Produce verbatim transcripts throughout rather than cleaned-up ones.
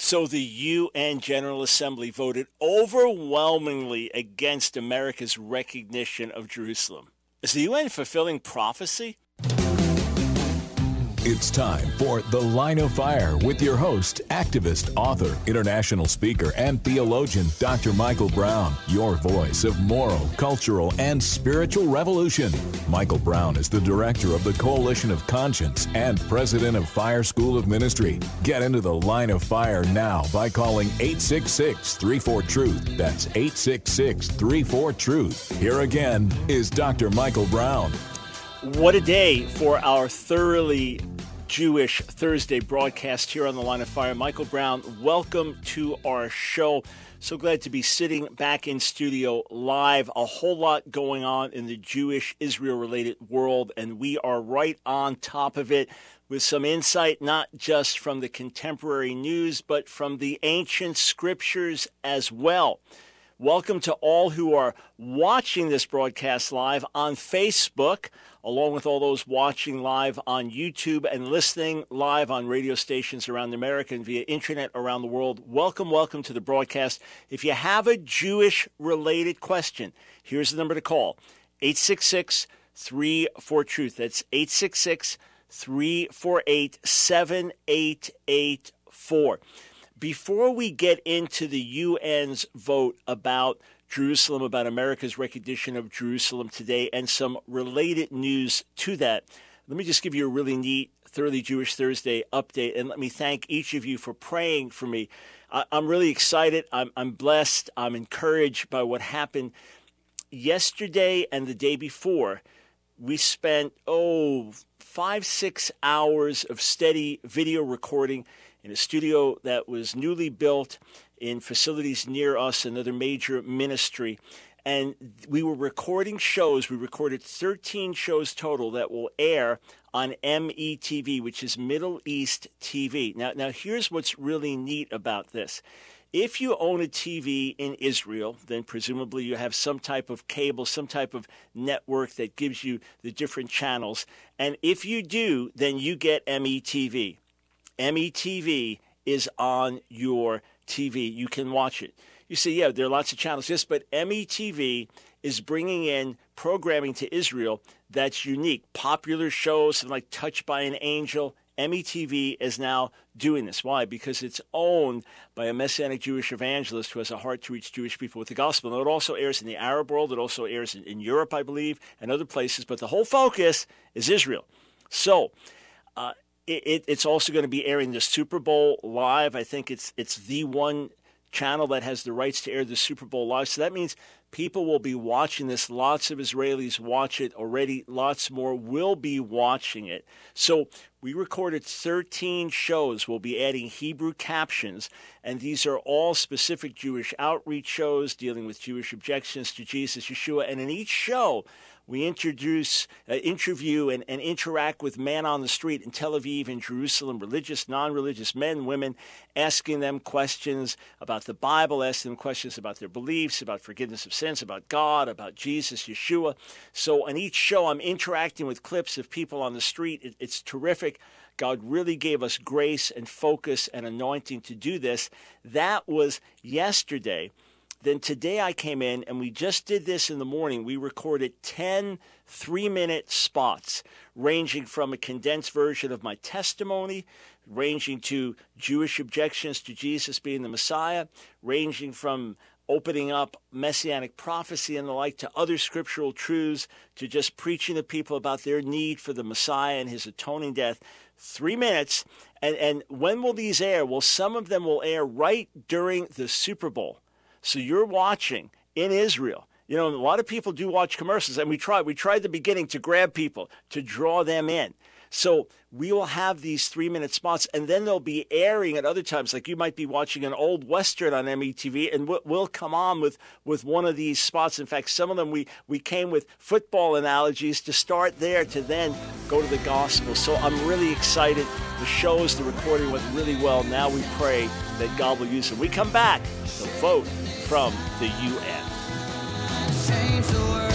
So the U N General Assembly voted overwhelmingly against America's recognition of Jerusalem. Is the U N fulfilling prophecy? It's time for The Line of Fire with your host, activist, author, international speaker, and theologian, Doctor Michael Brown, your voice of moral, cultural, and spiritual revolution. Michael Brown is the director of the Coalition of Conscience and president of Fire School of Ministry. Get into The Line of Fire now by calling eight six six, three four, truth. That's eight six six, three four, truth. Here again is Doctor Michael Brown. What a day for our thoroughly Jewish Thursday broadcast here on The Line of Fire. Michael Brown, welcome to our show. So glad to be sitting back in studio live. A whole lot going on in the Jewish Israel-related world, and we are right on top of it with some insight, not just from the contemporary news, but from the ancient scriptures as well. Welcome to all who are watching this broadcast live on Facebook, along with all those watching live on YouTube and listening live on radio stations around America and via internet around the world. Welcome, welcome to the broadcast. If you have a Jewish-related question, here's the number to call, eight six six, three four, truth. That's eight six six, three four eight, seven eight eight four. Before we get into the U N's vote about Jerusalem, about America's recognition of Jerusalem today, and some related news to that, let me just give you a really neat Thoroughly Jewish Thursday update, and let me thank each of you for praying for me. I, I'm really excited. I'm, I'm blessed. I'm encouraged by what happened yesterday and the day before. We spent, oh, five, six hours of steady video recording in a studio that was newly built in facilities near us, another major ministry. And we were recording shows. We recorded thirteen shows total that will air on M E T V, which is Middle East T V. Now, now here's what's really neat about this. If you own a T V in Israel, then presumably you have some type of cable, some type of network that gives you the different channels. And if you do, then you get M E T V. M E T V is on your T V. You can watch it. You say, yeah, there are lots of channels. Yes, but M E T V is bringing in programming to Israel that's unique. Popular shows like Touched by an Angel. M E T V is now doing this. Why? Because it's owned by a Messianic Jewish evangelist who has a heart to reach Jewish people with the gospel. Now, it also airs in the Arab world. It also airs in, in Europe, I believe, and other places. But the whole focus is Israel. So, uh, It, it's also going to be airing the Super Bowl live. I think it's it's the one channel that has the rights to air the Super Bowl live. So that means people will be watching this. Lots of Israelis watch it already. Lots more will be watching it. So we recorded thirteen shows. We'll be adding Hebrew captions, and these are all specific Jewish outreach shows dealing with Jewish objections to Jesus, Yeshua. And in each show, we introduce, uh, interview, and, and interact with man on the street in Tel Aviv and Jerusalem, religious, non-religious men, women, asking them questions about the Bible, asking them questions about their beliefs, about forgiveness of sins, about God, about Jesus, Yeshua. So on each show, I'm interacting with clips of people on the street. It, it's terrific. God really gave us grace and focus and anointing to do this. That was yesterday. Then today I came in, and we just did this in the morning. We recorded ten three-minute spots, ranging from a condensed version of my testimony, ranging to Jewish objections to Jesus being the Messiah, ranging from opening up messianic prophecy and the like to other scriptural truths, to just preaching to people about their need for the Messiah and his atoning death. Three minutes. And, and when will these air? Well, some of them will air right during the Super Bowl. So you're watching in Israel. You know, a lot of people do watch commercials, and we tried. We tried at the beginning to grab people, to draw them in. So we will have these three-minute spots, and then they'll be airing at other times. Like you might be watching an old Western on M E T V, and we'll come on with, with one of these spots. In fact, some of them we, we came with football analogies to start there, to then go to the gospel. So I'm really excited. The shows, the recording went really well. Now we pray that God will use them. We come back to vote from the U N. Change the world.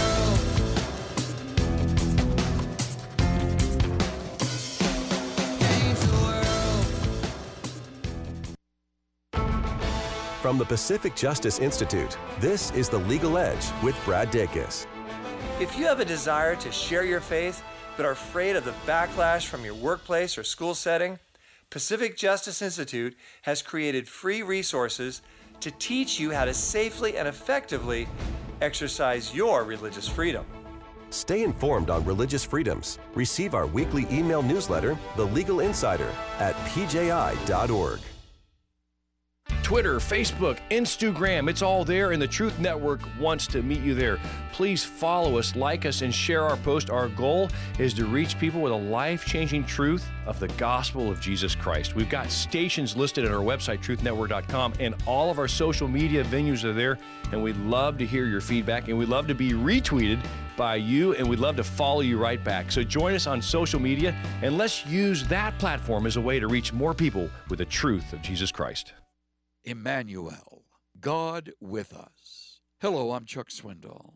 From the Pacific Justice Institute, this is The Legal Edge with Brad Dacus. If you have a desire to share your faith but are afraid of the backlash from your workplace or school setting, Pacific Justice Institute has created free resources to teach you how to safely and effectively exercise your religious freedom. Stay informed on religious freedoms. Receive our weekly email newsletter, The Legal Insider, at p j i dot org. Twitter, Facebook, Instagram, it's all there, and the Truth Network wants to meet you there. Please follow us, like us, and share our post. Our goal is to reach people with a life-changing truth of the gospel of Jesus Christ. We've got stations listed at our website, truth network dot com, and all of our social media venues are there, and we'd love to hear your feedback, and we'd love to be retweeted by you, and we'd love to follow you right back. So join us on social media, and let's use that platform as a way to reach more people with the truth of Jesus Christ. Emmanuel, God with us. Hello, I'm Chuck Swindoll.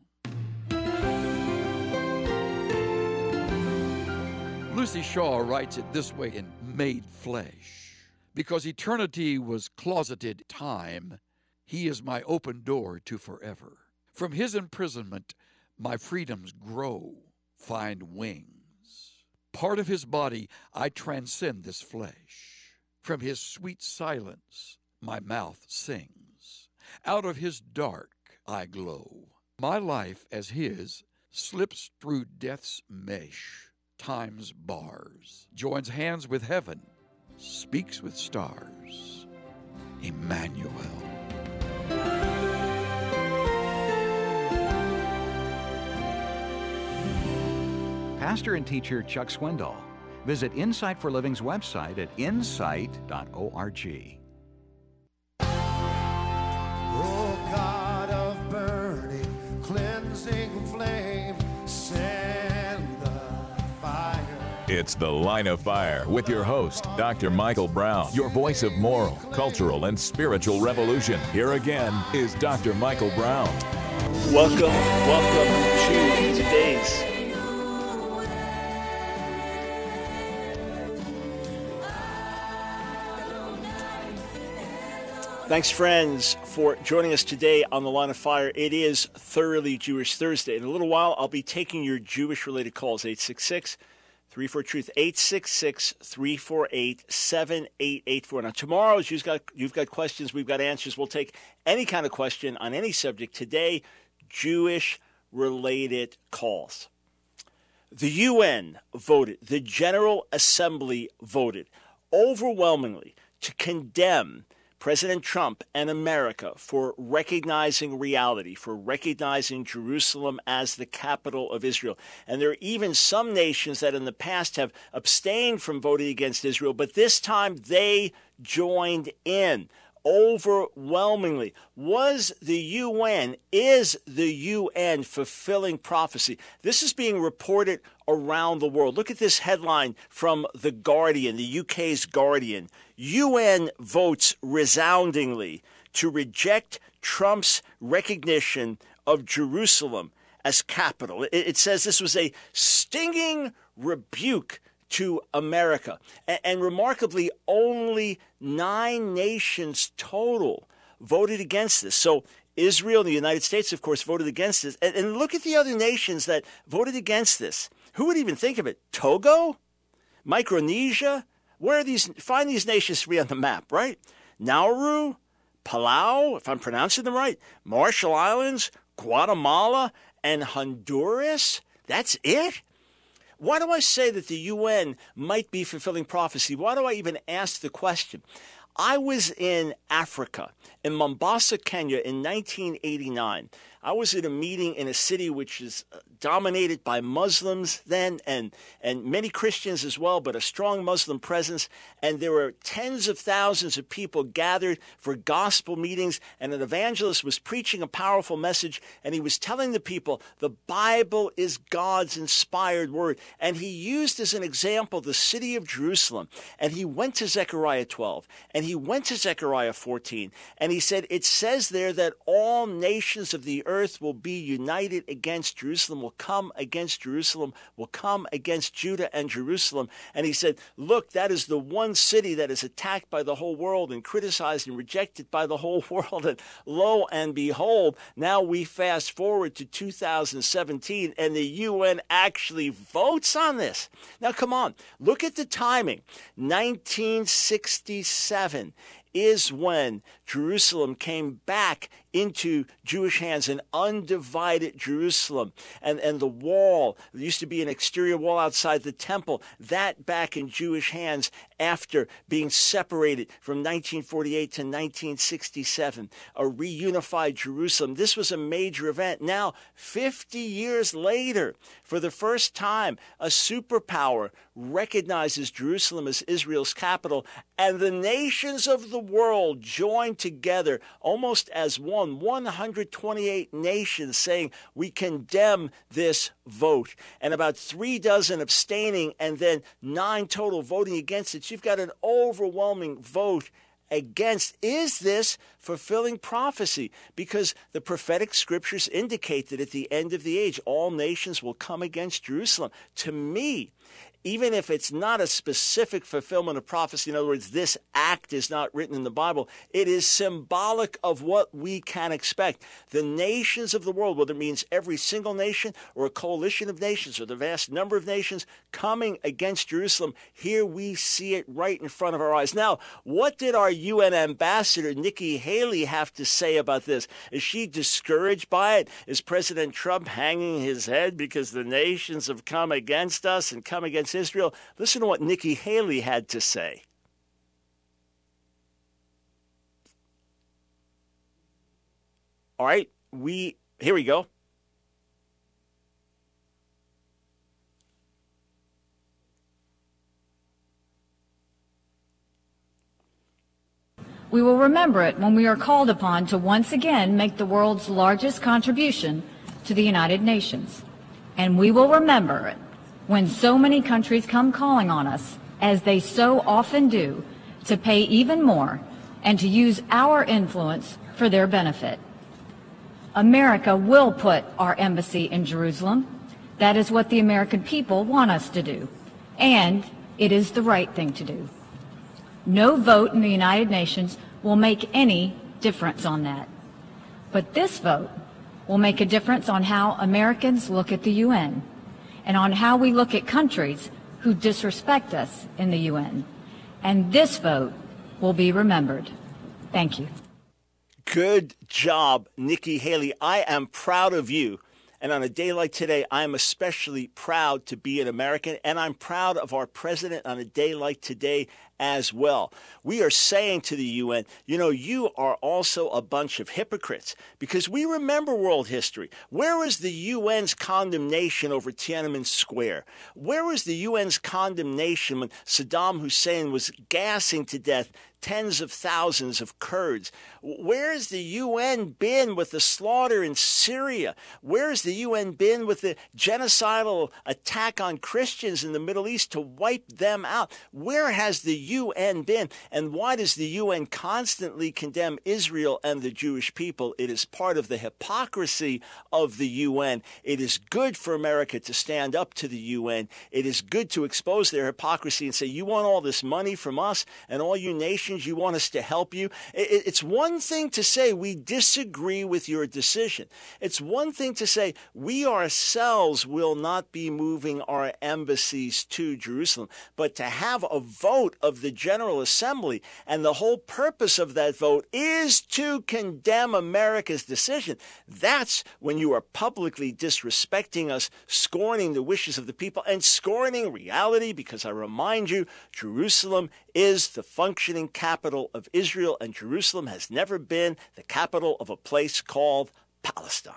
Lucy Shaw writes it this way in Made Flesh. Because eternity was closeted time, he is my open door to forever. From his imprisonment, my freedoms grow, find wings. Part of his body, I transcend this flesh. From his sweet silence, my mouth sings. Out of his dark I glow. My life as his slips through death's mesh, time's bars, joins hands with heaven, speaks with stars. Emmanuel. Pastor and teacher Chuck Swindoll. Visit Insight for Living's website at insight dot org. Oh God of burning, cleansing flame, send the fire. It's The Line of Fire with your host, Doctor Michael Brown, your voice of moral, cultural, and spiritual revolution. Here again is Doctor Michael Brown. Welcome, welcome to today's Thanks, friends, for joining us today on The Line of Fire. It is Thoroughly Jewish Thursday. In a little while, I'll be taking your Jewish-related calls, eight six six, three four, TRUTH, eight six six, three four eight, seven eight eight four. Now, tomorrow, you've got, you've got questions, we've got answers. We'll take any kind of question on any subject. Today, Jewish-related calls. The U N voted, the General Assembly voted overwhelmingly to condemn President Trump and America for recognizing reality, for recognizing Jerusalem as the capital of Israel. And there are even some nations that in the past have abstained from voting against Israel, but this time they joined in overwhelmingly. Was the U N, is the U N fulfilling prophecy? This is being reported around the world. Look at this headline from The Guardian, the U K's Guardian. U N votes resoundingly to reject Trump's recognition of Jerusalem as capital. It, it says this was a stinging rebuke to America. And, and remarkably, only nine nations total voted against this. So Israel and the United States, of course, voted against this. And, and look at the other nations that voted against this. Who would even think of it? Togo? Micronesia? Where are these? Find these nations to be on the map, right? Nauru? Palau, if I'm pronouncing them right? Marshall Islands? Guatemala? And Honduras? That's it? Why do I say that the U N might be fulfilling prophecy? Why do I even ask the question? I was in Africa, in Mombasa, Kenya, in nineteen eighty-nine. I was at a meeting in a city which is dominated by Muslims then, and, and many Christians as well, but a strong Muslim presence. And there were tens of thousands of people gathered for gospel meetings, and an evangelist was preaching a powerful message, and he was telling the people the Bible is God's inspired word. And he used as an example the city of Jerusalem, and he went to Zechariah twelve, and he went to Zechariah fourteen, and he said, it says there that all nations of the earth earth will be united against Jerusalem, will come against Jerusalem, will come against Judah and Jerusalem. And he said, look, that is the one city that is attacked by the whole world and criticized and rejected by the whole world. And lo and behold, now we fast forward to two thousand seventeen, and the U N actually votes on this. Now, come on, look at the timing. nineteen sixty-seven is when Jerusalem came back into Jewish hands, an undivided Jerusalem. And, and the wall, there used to be an exterior wall outside the temple, that back in Jewish hands after being separated from nineteen forty-eight to nineteen sixty-seven, a reunified Jerusalem. This was a major event. Now, fifty years later, for the first time, a superpower recognizes Jerusalem as Israel's capital, and the nations of the world join together almost as one, one hundred twenty-eight nations saying we condemn this vote, and about three dozen abstaining, and then nine total voting against it. You've got an overwhelming vote against. Is this fulfilling prophecy? Because the prophetic scriptures indicate that at the end of the age, all nations will come against Jerusalem. To me, even if it's not a specific fulfillment of prophecy, in other words, this act is not written in the Bible, it is symbolic of what we can expect. The nations of the world, whether it means every single nation or a coalition of nations or the vast number of nations coming against Jerusalem, here we see it right in front of our eyes. Now, what did our U N ambassador, Nikki Haley, have to say about this? Is she discouraged by it? Is President Trump hanging his head because the nations have come against us and come against Israel? Listen to what Nikki Haley had to say. All right, we here we go. We will remember it when we are called upon to once again make the world's largest contribution to the United Nations. And we will remember it when so many countries come calling on us, as they so often do, to pay even more and to use our influence for their benefit. America will put our embassy in Jerusalem. That is what the American people want us to do, and it is the right thing to do. No vote in the United Nations will make any difference on that. But this vote will make a difference on how Americans look at the U N and on how we look at countries who disrespect us in the U N. And this vote will be remembered. Thank you. Good job, Nikki Haley. I am proud of you. And on a day like today, I am especially proud to be an American, and I'm proud of our president on a day like today as well. We are saying to the U N, you know, you are also a bunch of hypocrites, because we remember world history. Where was the U N's condemnation over Tiananmen Square? Where was the U N's condemnation when Saddam Hussein was gassing to death tens of thousands of Kurds? Where's the U N been with the slaughter in Syria? Where's the U N been with the genocidal attack on Christians in the Middle East to wipe them out? Where has the U N been? And why does the U N constantly condemn Israel and the Jewish people? It is part of the hypocrisy of the U N. It is good for America to stand up to the U N. It is good to expose their hypocrisy and say, you want all this money from us and all you nations, you want us to help you? It's one thing to say we disagree with your decision. It's one thing to say we ourselves will not be moving our embassies to Jerusalem, but to have a vote of the General Assembly, and the whole purpose of that vote is to condemn America's decision. That's when you are publicly disrespecting us, scorning the wishes of the people, and scorning reality, because I remind you, Jerusalem is the functioning capital of Israel, and Jerusalem has never been the capital of a place called Palestine.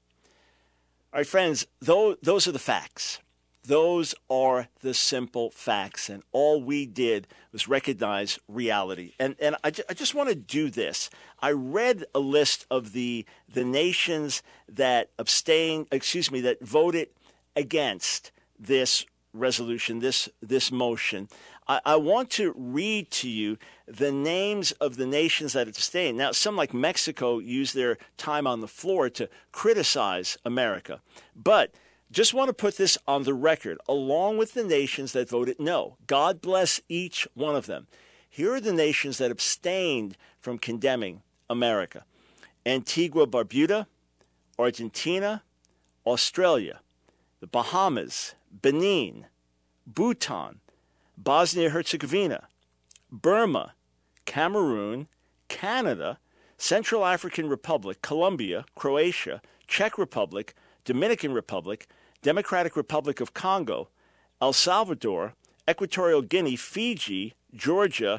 All right, friends, those are the facts. Those are the simple facts, and all we did was recognize reality. And and I, ju- I just want to do this. I read a list of the the nations that abstained, excuse me, that voted against this resolution, this this motion, I, I want to read to you the names of the nations that abstained. Now, some like Mexico use their time on the floor to criticize America. But just want to put this on the record, along with the nations that voted no. God bless each one of them. Here are the nations that abstained from condemning America: Antigua, Barbuda, Argentina, Australia, the Bahamas, Benin, Bhutan, Bosnia-Herzegovina, Burma, Cameroon, Canada, Central African Republic, Colombia, Croatia, Czech Republic, Dominican Republic, Democratic Republic of Congo, El Salvador, Equatorial Guinea, Fiji, Georgia,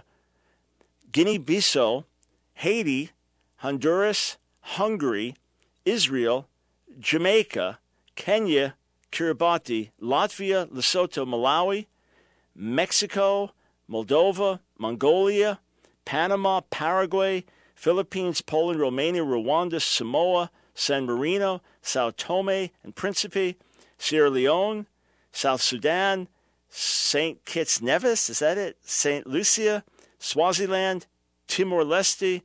Guinea-Bissau, Haiti, Honduras, Hungary, Israel, Jamaica, Kenya, Kiribati, Latvia, Lesotho, Malawi, Mexico, Moldova, Mongolia, Panama, Paraguay, Philippines, Poland, Romania, Rwanda, Samoa, San Marino, Sao Tome and Principe, Sierra Leone, South Sudan, Saint Kitts Nevis, is that it? Saint Lucia, Swaziland, Timor-Leste,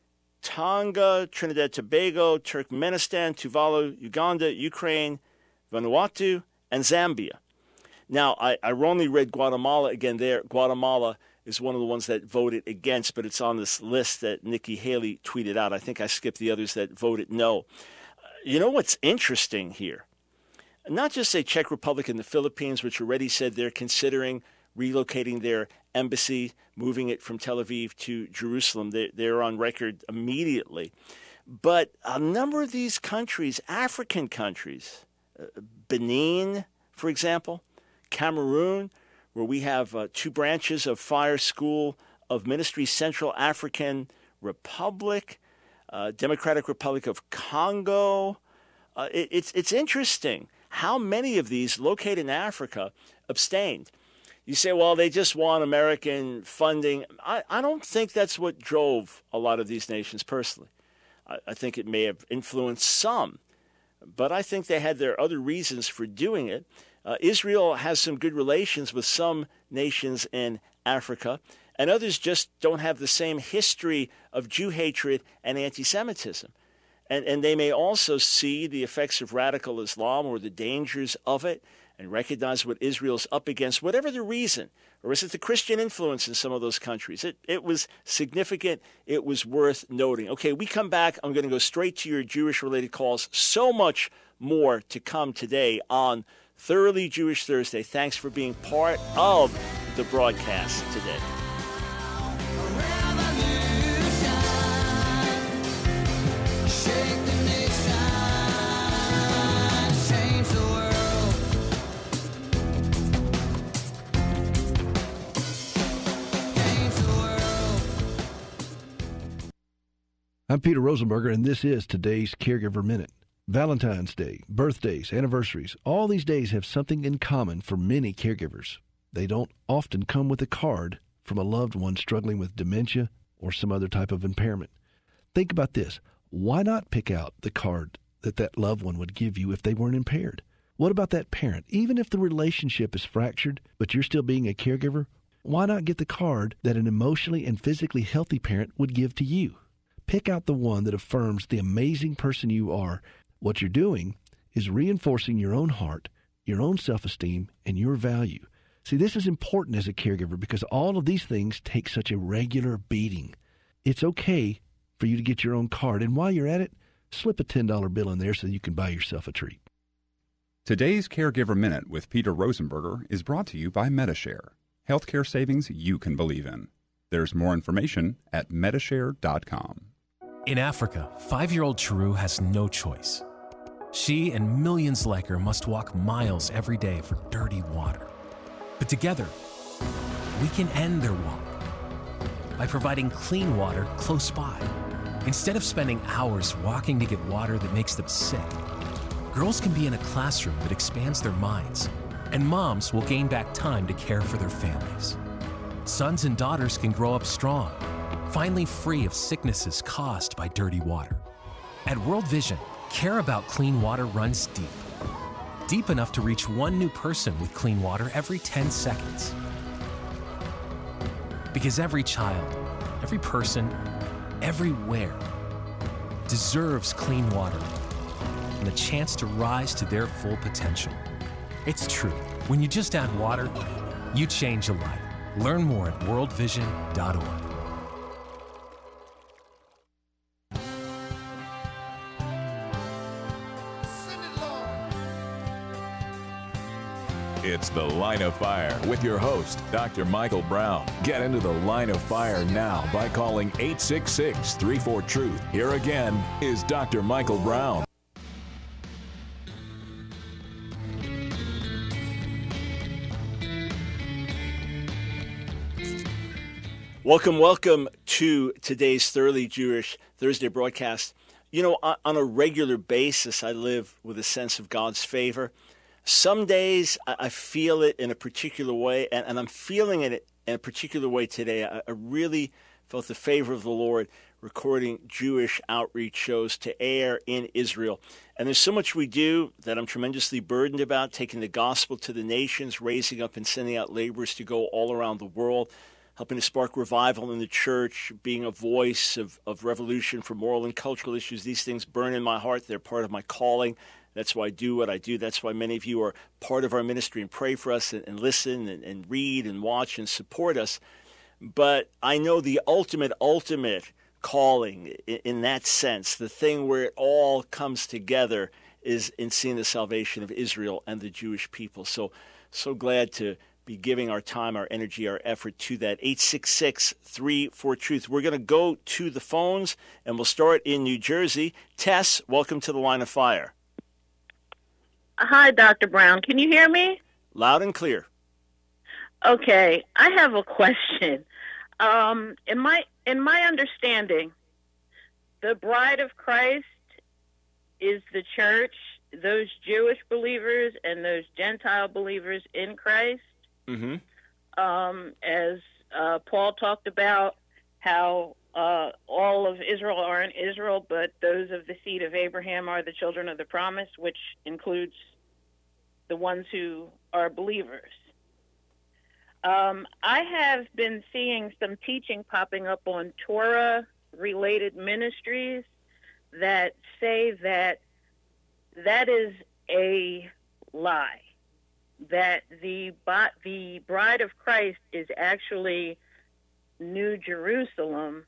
Tonga, Trinidad Tobago, Turkmenistan, Tuvalu, Uganda, Ukraine, Vanuatu, and Zambia. Now, I, I wrongly read Guatemala again there. Guatemala is one of the ones that voted against, but it's on this list that Nikki Haley tweeted out. I think I skipped the others that voted no. You know what's interesting here? Not just say Czech Republic and the Philippines, which already said they're considering relocating their embassy, moving it from Tel Aviv to Jerusalem. They, they're on record immediately. But a number of these countries, African countries, uh, Benin, for example, Cameroon, where we have uh, two branches of Fire School of Ministry, Central African Republic, uh, Democratic Republic of Congo. Uh, it, it's it's interesting how many of these located in Africa abstained. You say, well, they just want American funding. I, I don't think that's what drove a lot of these nations personally. I, I think it may have influenced some, but I think they had their other reasons for doing it. Uh, Israel has some good relations with some nations in Africa, and others just don't have the same history of Jew hatred and anti-Semitism. And, and they may also see the effects of radical Islam or the dangers of it and recognize what Israel's up against, whatever the reason. Or is it the Christian influence in some of those countries? It, it was significant. It was worth noting. Okay, we come back. I'm going to go straight to your Jewish-related calls. So much more to come today on Thoroughly Jewish Thursday. Thanks for being part of the broadcast today. I'm Peter Rosenberger, and this is today's Caregiver Minute. Valentine's Day, birthdays, anniversaries, all these days have something in common for many caregivers. They don't often come with a card from a loved one struggling with dementia or some other type of impairment. Think about this. Why not pick out the card that that loved one would give you if they weren't impaired? What about that parent? Even if the relationship is fractured, but you're still being a caregiver, why not get the card that an emotionally and physically healthy parent would give to you? Pick out the one that affirms the amazing person you are. What you're doing is reinforcing your own heart, your own self-esteem, and your value. See, this is important as a caregiver because all of these things take such a regular beating. It's okay for you to get your own card, and while you're at it, slip a ten dollar bill in there so you can buy yourself a treat. Today's Caregiver Minute with Peter Rosenberger is brought to you by Medishare, healthcare savings you can believe in. There's more information at Medishare dot com. In Africa, five-year-old Chiru has no choice. She and millions like her must walk miles every day for dirty water. But together, we can end their walk by providing clean water close by. Instead of spending hours walking to get water that makes them sick, girls can be in a classroom that expands their minds, and moms will gain back time to care for their families. Sons and daughters can grow up strong, finally free of sicknesses caused by dirty water. At World Vision, care about clean water runs deep. deep enough to reach one new person with clean water every ten seconds. Because every child, every person, everywhere deserves clean water and the chance to rise to their full potential. It's true. When you just add water, you change a life. Learn more at world vision dot org. It's The Line of Fire with your host, Doctor Michael Brown. Get into the Line of Fire now by calling eight six six, three four, truth. Here again is Doctor Michael Brown. Welcome, welcome to today's Thoroughly Jewish Thursday broadcast. You know, on a regular basis, I live with a sense of God's favor. Some days I feel it in a particular way, and, and I'm feeling it in a particular way today. I, I really felt the favor of the Lord recording Jewish outreach shows to air in Israel. And there's so much we do that I'm tremendously burdened about, taking the gospel to the nations, raising up and sending out laborers to go all around the world, helping to spark revival in the church, being a voice of, of revolution for moral and cultural issues. These things burn in my heart. They're part of my calling. That's why I do what I do. That's why many of you are part of our ministry and pray for us and, and listen and, and read and watch and support us. But I know the ultimate, ultimate calling in, in that sense, the thing where it all comes together, is in seeing the salvation of Israel and the Jewish people. So, so glad to be giving our time, our energy, our effort to that. eight six six, three four, truth. We're going to go to the phones, and we'll start in New Jersey. Tess, welcome to the Line of Fire. Hi, Doctor Brown. Can you hear me? Loud and clear. Okay, I have a question. Um, in my in my understanding, the bride of Christ is the church, those Jewish believers and those Gentile believers in Christ. Mm-hmm. Um, as uh, Paul talked about how uh, all of Israel are in Israel, but those of the seed of Abraham are the children of the promise, which includes the ones who are believers. Um, I have been seeing some teaching popping up on Torah-related ministries that say that that is a lie, that the the bride of Christ is actually New Jerusalem,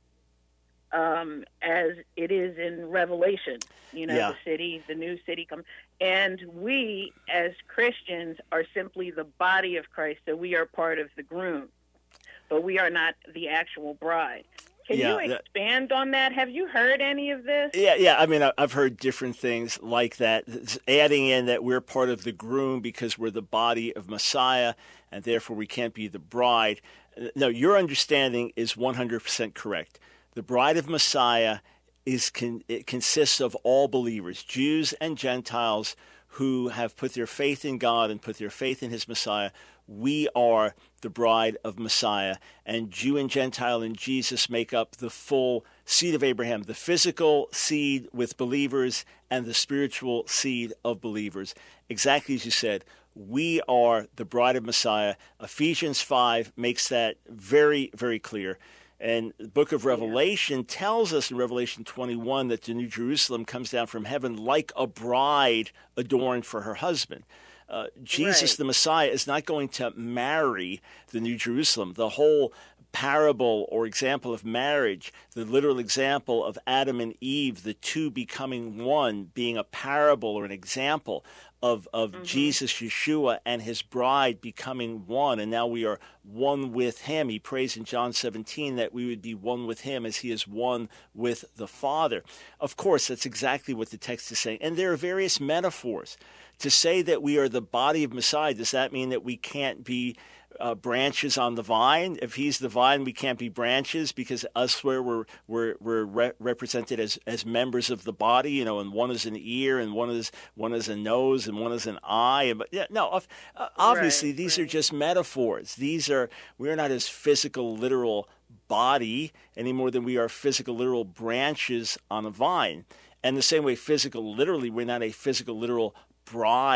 um, as it is in Revelation, you know, yeah. the city, the new city comes. And we, as Christians, are simply the body of Christ, so we are part of the groom, but we are not the actual bride. Can yeah, you expand that, on that? Have you heard any of this? Yeah, yeah. I mean, I've heard different things like that, adding in that we're part of the groom because we're the body of Messiah, and therefore we can't be the bride. No, your understanding is one hundred percent correct. The bride of Messiah is con- it consists of all believers, Jews and Gentiles, who have put their faith in God and put their faith in his Messiah. We are the bride of Messiah, and Jew and Gentile in Jesus make up the full seed of Abraham, the physical seed with believers and the spiritual seed of believers. Exactly as you said, we are the bride of Messiah. Ephesians five makes that very, very clear. And the book of Revelation yeah. tells us in Revelation twenty-one that the New Jerusalem comes down from heaven like a bride adorned for her husband. Uh, Jesus, right. the Messiah, is not going to marry the New Jerusalem. The whole parable or example of marriage, the literal example of Adam and Eve, the two becoming one, being a parable or an example of, of mm-hmm. Jesus, Yeshua, and his bride becoming one. And now we are one with him. He prays in John seventeen that we would be one with him as he is one with the Father. Of course, that's exactly what the text is saying. And there are various metaphors. To say that we are the body of Messiah, does that mean that we can't be uh, branches on the vine? If he's the vine, we can't be branches because elsewhere we're we're we're re- represented as, as members of the body, you know, and one is an ear, and one is one is a nose, and one is an eye. And, but yeah, no, uh, obviously right, these right. are just metaphors. These are we're not as physical, literal body any more than we are physical, literal branches on a vine. And the same way, physical, literally, we're not a physical, literal bride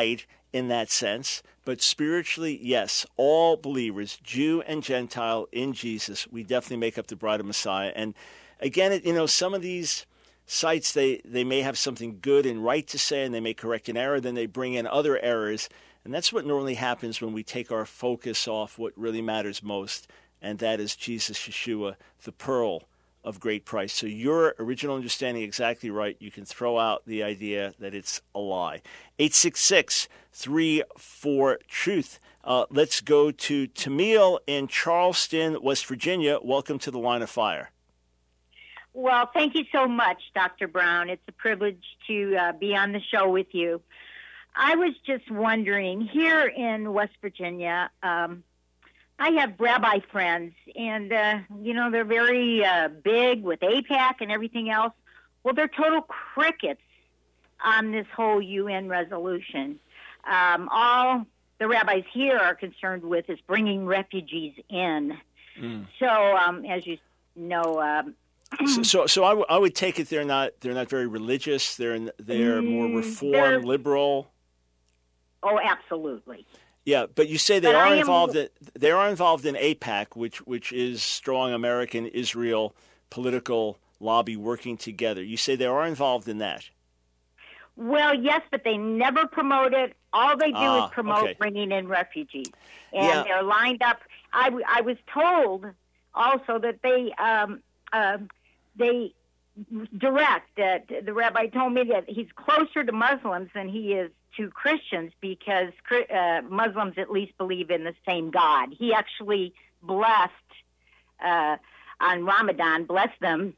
in that sense. But spiritually, yes, all believers, Jew and Gentile in Jesus, we definitely make up the bride of Messiah. And again, it, you know, some of these sites, they, they may have something good and right to say, and they may correct an error, then they bring in other errors. And that's what normally happens when we take our focus off what really matters most, and that is Jesus, Yeshua, the pearl of great price. So your original understanding exactly right. You can throw out the idea that it's a lie. eight six six, three four, truth. Uh, let's go to Tamil in Charleston, West Virginia. Welcome to the Line of Fire. Well, thank you so much, Doctor Brown. It's a privilege to uh, be on the show with you. I was just wondering, here in West Virginia, um, I have rabbi friends, and, uh, you know, they're very uh, big with AIPAC and everything else. Well, they're total crickets on this whole U N resolution. Um, all the rabbis here are concerned with is bringing refugees in. Mm. So, um, as you know... Um, so, so, so I, w- I would take it they're not they're not very religious. They're they're more reform, they're, liberal. Oh, absolutely. Yeah, but you say they but are am, involved in they are involved in AIPAC, which which is strong American Israel political lobby working together. You say they are involved in that. Well, yes, but they never promote it. All they do ah, is promote okay. bringing in refugees, and yeah. they're lined up. I, w- I was told also that they um, uh, they direct that the rabbi told me that he's closer to Muslims than he is to Christians because uh, Muslims at least believe in the same God. He actually blessed uh, on Ramadan, blessed them,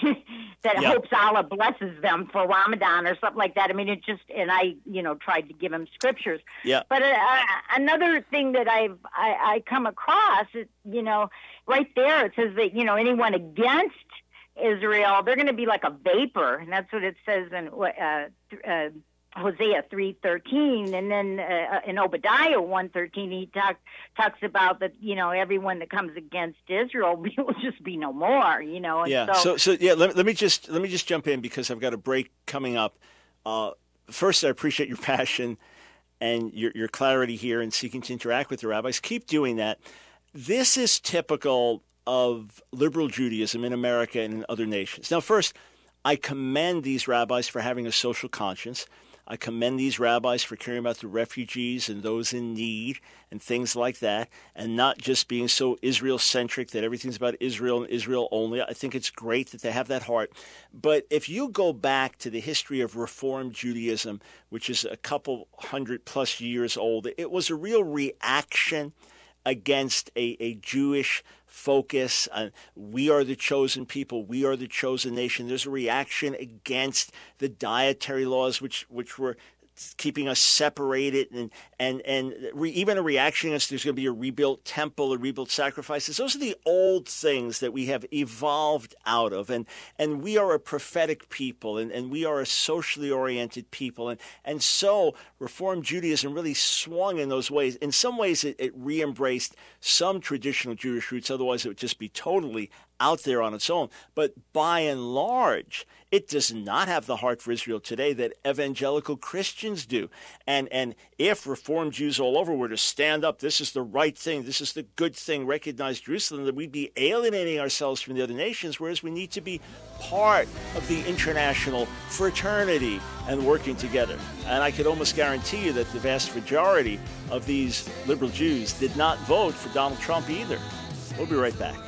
that yeah. hopes Allah blesses them for Ramadan or something like that. I mean, it just, and I, you know, tried to give him scriptures. Yeah. But uh, another thing that I've, I, I come across, is, you know, right there, it says that, you know, anyone against Israel, they're going to be like a vapor, and that's what it says in uh, uh, Hosea three thirteen, and then uh, in Obadiah one thirteen, he talk, talks about that, you know, everyone that comes against Israel will just be no more, you know. And yeah. So, so, so yeah. Let, let me just let me just jump in because I've got a break coming up. Uh, first, I appreciate your passion and your your clarity here in seeking to interact with the rabbis. Keep doing that. This is typical of liberal Judaism in America and in other nations. Now, first, I commend these rabbis for having a social conscience. I commend these rabbis for caring about the refugees and those in need and things like that, and not just being so Israel-centric that everything's about Israel and Israel only. I think it's great that they have that heart. But if you go back to the history of Reform Judaism, which is a couple hundred plus years old, it was a real reaction against a, a Jewish focus. Uh, we are the chosen people. We are the chosen nation. There's a reaction against the dietary laws, which which were keeping us separated, and and and re, even a reaction against there's going to be a rebuilt temple, a rebuilt sacrifices. Those are the old things that we have evolved out of, and and we are a prophetic people, and, and we are a socially oriented people, and and so Reform Judaism really swung in those ways. In some ways, it, it re-embraced some traditional Jewish roots. Otherwise, it would just be totally out there on its own. But by and large, it does not have the heart for Israel today that evangelical Christians do. And and if Reformed Jews all over were to stand up, this is the right thing, this is the good thing, recognize Jerusalem, then we'd be alienating ourselves from the other nations, whereas we need to be part of the international fraternity and working together. And I could almost guarantee you that the vast majority of these liberal Jews did not vote for Donald Trump either. We'll be right back.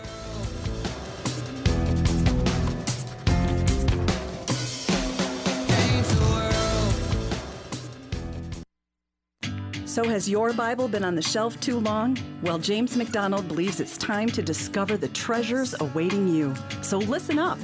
So has your Bible been on the shelf too long? Well, James McDonald believes it's time to discover the treasures awaiting you. So listen up.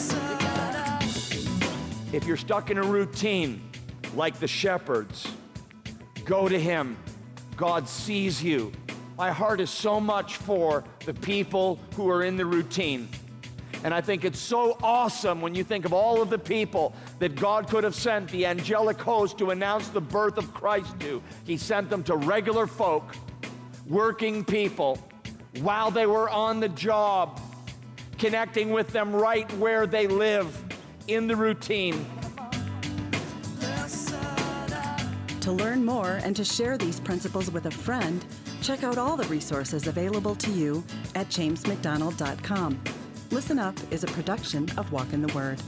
If you're stuck in a routine, like the shepherds, go to him. God sees you. My heart is so much for the people who are in the routine. And I think it's so awesome when you think of all of the people that God could have sent the angelic host to announce the birth of Christ to. He sent them to regular folk, working people, while they were on the job, connecting with them right where they live, in the routine. To learn more and to share these principles with a friend, check out all the resources available to you at james mcdonald dot com. Listen Up is a production of Walk in the Word.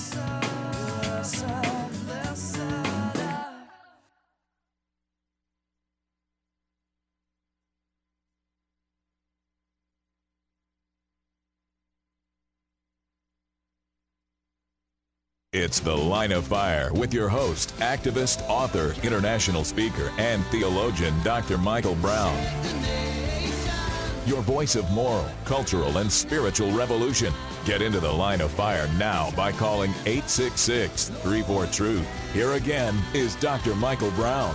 It's The Line of Fire with your host, activist, author, international speaker, and theologian, Doctor Michael Brown. Your voice of moral, cultural, and spiritual revolution. Get into The Line of Fire now by calling eight six six, three four, truth. Here again is Doctor Michael Brown.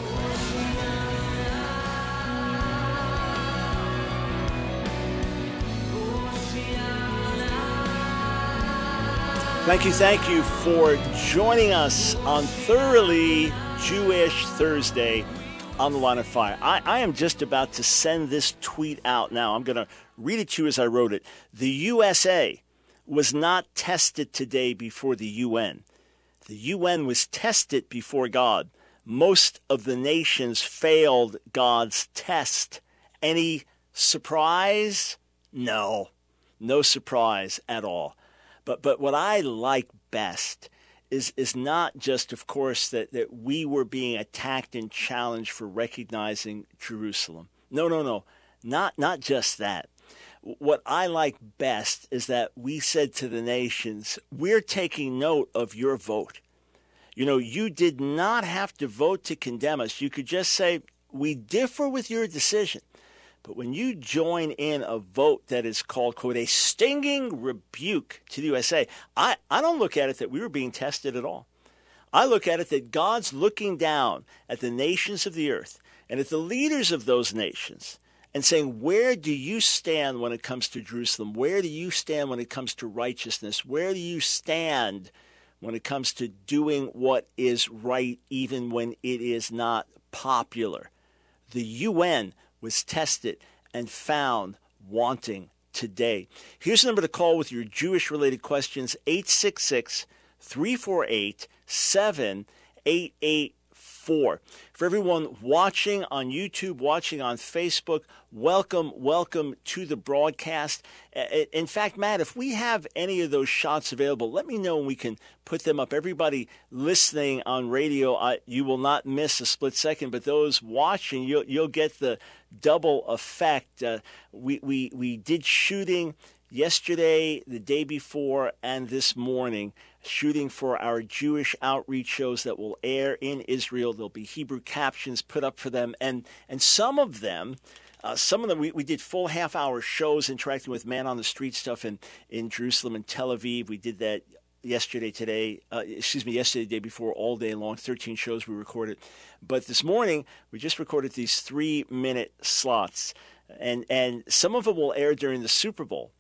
Thank you, thank you for joining us on Thoroughly Jewish Thursday on The Line of Fire. I, I am just about to send this tweet out now. I'm going to read it to you as I wrote it. The U S A was not tested today before the U N. The U N was tested before God. Most of the nations failed God's test. Any surprise? No. No surprise at all. But but what I like best is is not just, of course, that, that we were being attacked and challenged for recognizing Jerusalem. No, no, no, not not just that. What I like best is that we said to the nations, we're taking note of your vote. You know, you did not have to vote to condemn us. You could just say, we differ with your decision. But when you join in a vote that is called, quote, a stinging rebuke to the U S A, I, I don't look at it that we were being tested at all. I look at it that God's looking down at the nations of the earth and at the leaders of those nations and saying, where do you stand when it comes to Jerusalem? Where do you stand when it comes to righteousness? Where do you stand when it comes to doing what is right, even when it is not popular? The U N was tested and found wanting today. Here's the number to call with your Jewish-related questions, eight six six, three four eight, seven eight eight four. For everyone watching on YouTube, watching on Facebook, welcome, welcome to the broadcast. In fact, Matt, if we have any of those shots available, let me know and we can put them up. Everybody listening on radio, I, you will not miss a split second, but those watching, you'll, you'll get the double effect. Uh, we, we, we did shooting yesterday, the day before, and this morning, shooting for our Jewish outreach shows that will air in Israel. There'll be Hebrew captions put up for them. And and some of them, uh, some of them, we, we did full half-hour shows interacting with man on the street stuff in, in Jerusalem and Tel Aviv. We did that yesterday, today, uh, excuse me, yesterday, the day before, all day long, thirteen shows we recorded. But this morning, we just recorded these three-minute slots. And, and some of them will air during the Super Bowl.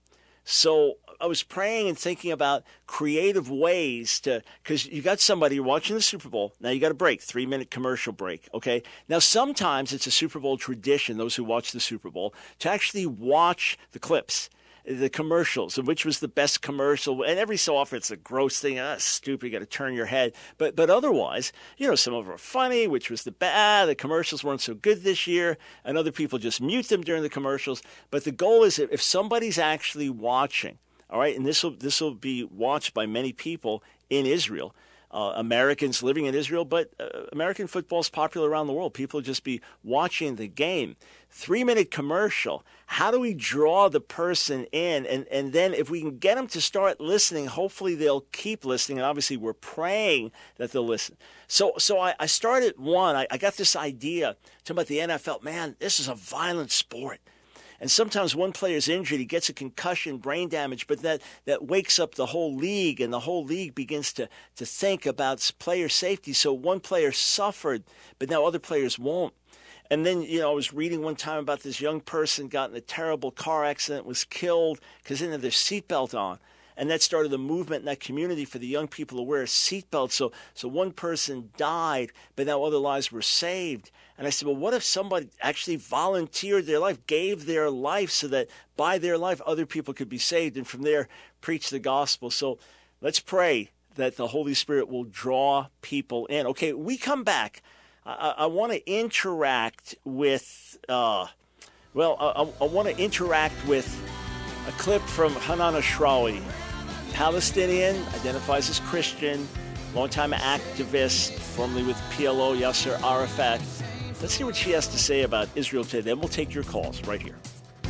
So I was praying and thinking about creative ways to, because you got somebody, you're watching the Super Bowl. Now you got a break, three-minute commercial break, okay? Now sometimes it's a Super Bowl tradition, those who watch the Super Bowl, to actually watch the clips, the commercials, and which was the best commercial. And every so often it's a gross thing. Ah, stupid, you got to turn your head. But but otherwise, you know, some of them are funny, which was the bad. The commercials weren't so good this year, and other people just mute them during the commercials. But the goal is if somebody's actually watching, all right, and this will this will be watched by many people in Israel, uh, Americans living in Israel, but uh, American football is popular around the world. People will just be watching the game. Three-minute commercial. How do we draw the person in? And, and then if we can get them to start listening, hopefully they'll keep listening. And obviously we're praying that they'll listen. So so I, I started one. I, I got this idea talking about the N F L. Man, this is a violent sport. And sometimes one player's injured, he gets a concussion, brain damage, but that, that wakes up the whole league, and the whole league begins to, to think about player safety. So one player suffered, but now other players won't. And then, you know, I was reading one time about this young person got in a terrible car accident, was killed because they didn't have their seatbelt on. And that started a movement in that community for the young people to wear a seatbelt. So, so one person died, but now other lives were saved. And I said, well, what if somebody actually volunteered their life, gave their life so that by their life other people could be saved, and from there preach the gospel? So let's pray that the Holy Spirit will draw people in. Okay, we come back. I, I want to interact with, uh, well, I, I want to interact with a clip from Hanan Ashrawi, Palestinian, identifies as Christian, longtime activist, formerly with P L O, Yasser Arafat. Let's see what she has to say about Israel today. Then we'll take your calls right here.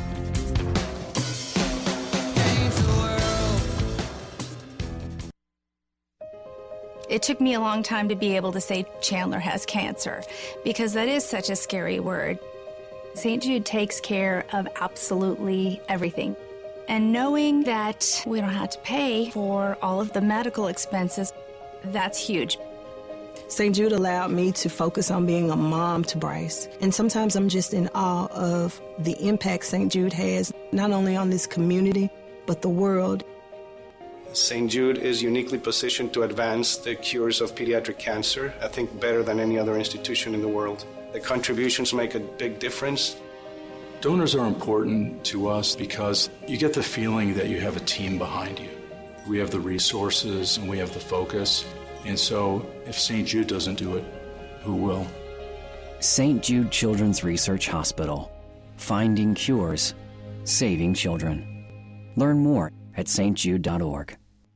It took me a long time to be able to say Chandler has cancer, because that is such a scary word. Saint Jude takes care of absolutely everything. And knowing that we don't have to pay for all of the medical expenses, that's huge. Saint Jude allowed me to focus on being a mom to Bryce. And sometimes I'm just in awe of the impact Saint Jude has, not only on this community, but the world. Saint Jude is uniquely positioned to advance the cures of pediatric cancer, I think better than any other institution in the world. The contributions make a big difference. Donors are important to us because you get the feeling that you have a team behind you. We have the resources and we have the focus. And so if Saint Jude doesn't do it, who will? Saint Jude Children's Research Hospital. Finding cures. Saving children. Learn more at s t jude dot org.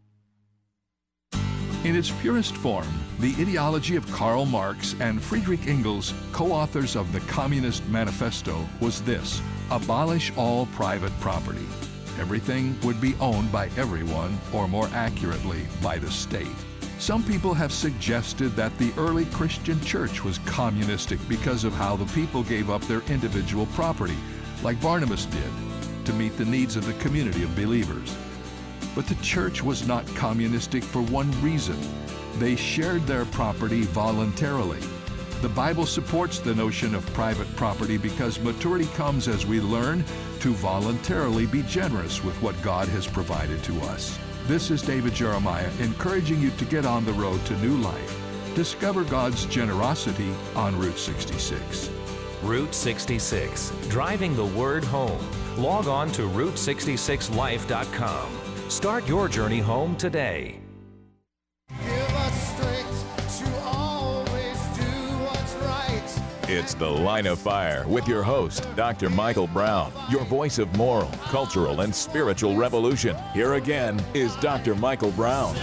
In its purest form, the ideology of Karl Marx and Friedrich Engels, co-authors of the Communist Manifesto, was this: abolish all private property. Everything would be owned by everyone, or more accurately, by the state. Some people have suggested that the early Christian church was communistic because of how the people gave up their individual property, like Barnabas did, to meet the needs of the community of believers. But the church was not communistic for one reason. They shared their property voluntarily. The Bible supports the notion of private property because maturity comes as we learn to voluntarily be generous with what God has provided to us. This is David Jeremiah encouraging you to get on the road to new life. Discover God's generosity on Route sixty-six. Route sixty-six, driving the word home. Log on to route sixty-six life dot com. Start your journey home today. Give us strength to always do what's right. It's The Line of Fire with your host, Doctor Michael Brown, your voice of moral, cultural, and spiritual revolution. Here again is Doctor Michael Brown.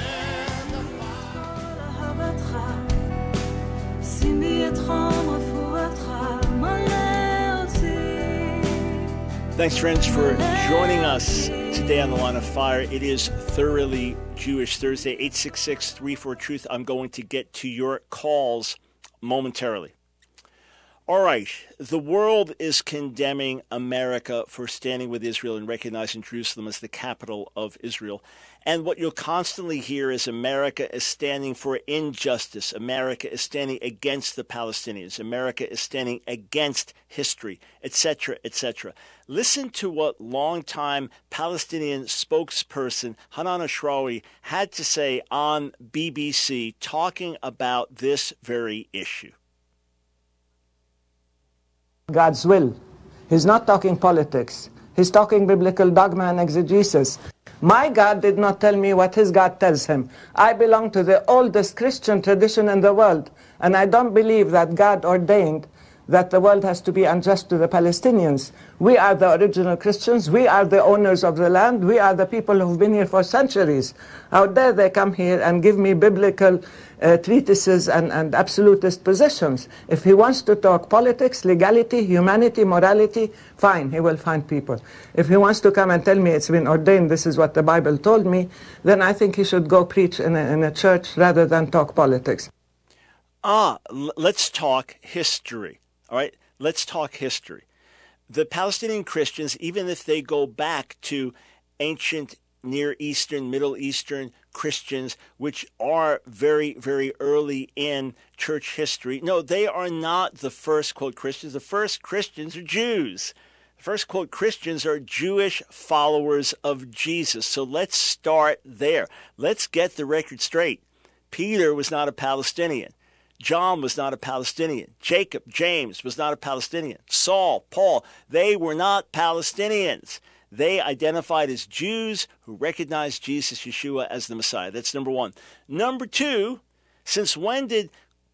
Thanks, friends, for joining us today on The Line of Fire. It is Thoroughly Jewish Thursday, eight six six, three four, truth. I'm going to get to your calls momentarily. All right, the world is condemning America for standing with Israel and recognizing Jerusalem as the capital of Israel. And what you'll constantly hear is America is standing for injustice. America is standing against the Palestinians. America is standing against history, et cetera, et cetera. Listen to what longtime Palestinian spokesperson Hanan Ashrawi had to say on B B C talking about this very issue. God's will. He's not talking politics. He's talking biblical dogma and exegesis. My God did not tell me what his God tells him. I belong to the oldest Christian tradition in the world, and I don't believe that God ordained that the world has to be unjust to the Palestinians. We are the original Christians. We are the owners of the land. We are the people who've been here for centuries. How dare they come here and give me biblical uh, treatises and, and absolutist positions? If he wants to talk politics, legality, humanity, morality, fine, he will find people. If he wants to come and tell me it's been ordained, this is what the Bible told me, then I think he should go preach in a, in a church rather than talk politics. Ah, l- let's talk history. All right, let's talk history. The Palestinian Christians, even if they go back to ancient Near Eastern, Middle Eastern Christians, which are very, very early in church history, no, they are not the first, quote, Christians. The first Christians are Jews. The first, quote, Christians are Jewish followers of Jesus. So let's start there. Let's get the record straight. Peter was not a Palestinian. John was not a Palestinian. Jacob, James was not a Palestinian. Saul, Paul, they were not Palestinians. They identified as Jews who recognized Jesus, Yeshua, as the Messiah. That's number one. Number two, since when did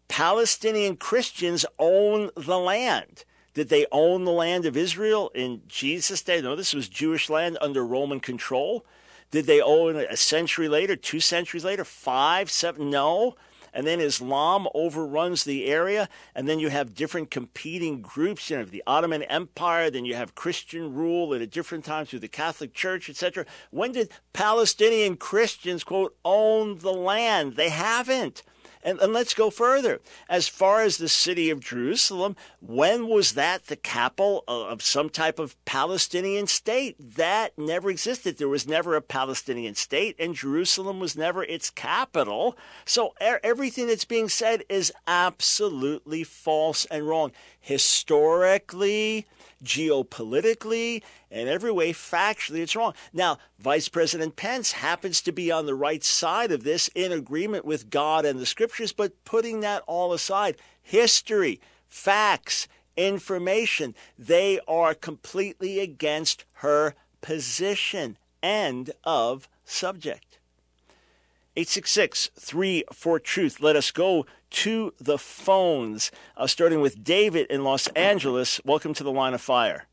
Palestinian Christians own the land. Did they own the land of Israel in Jesus' day? No, this was Jewish land under Roman control. Did they own it a century later, two centuries later, five, seven? No. And then Islam overruns the area, and then you have different competing groups. You have the Ottoman Empire, then you have Christian rule at a different time through the Catholic Church, et cetera. When did Palestinian Christians, quote, own the land? They haven't. And, and let's go further. As far as the city of Jerusalem, when was that the capital of some type of Palestinian state? That never existed. There was never a Palestinian state, and Jerusalem was never its capital. So er- everything that's being said is absolutely false and wrong. Historically, geopolitically, in every way, factually, it's wrong. Now, Vice President Pence happens to be on the right side of this, in agreement with God and the Scriptures, but putting that all aside, history, facts, information, they are completely against her position. End of subject. eight six six, three four, truth. Let us go to the phones, uh, starting with David in Los Angeles. Welcome to the Line of Fire.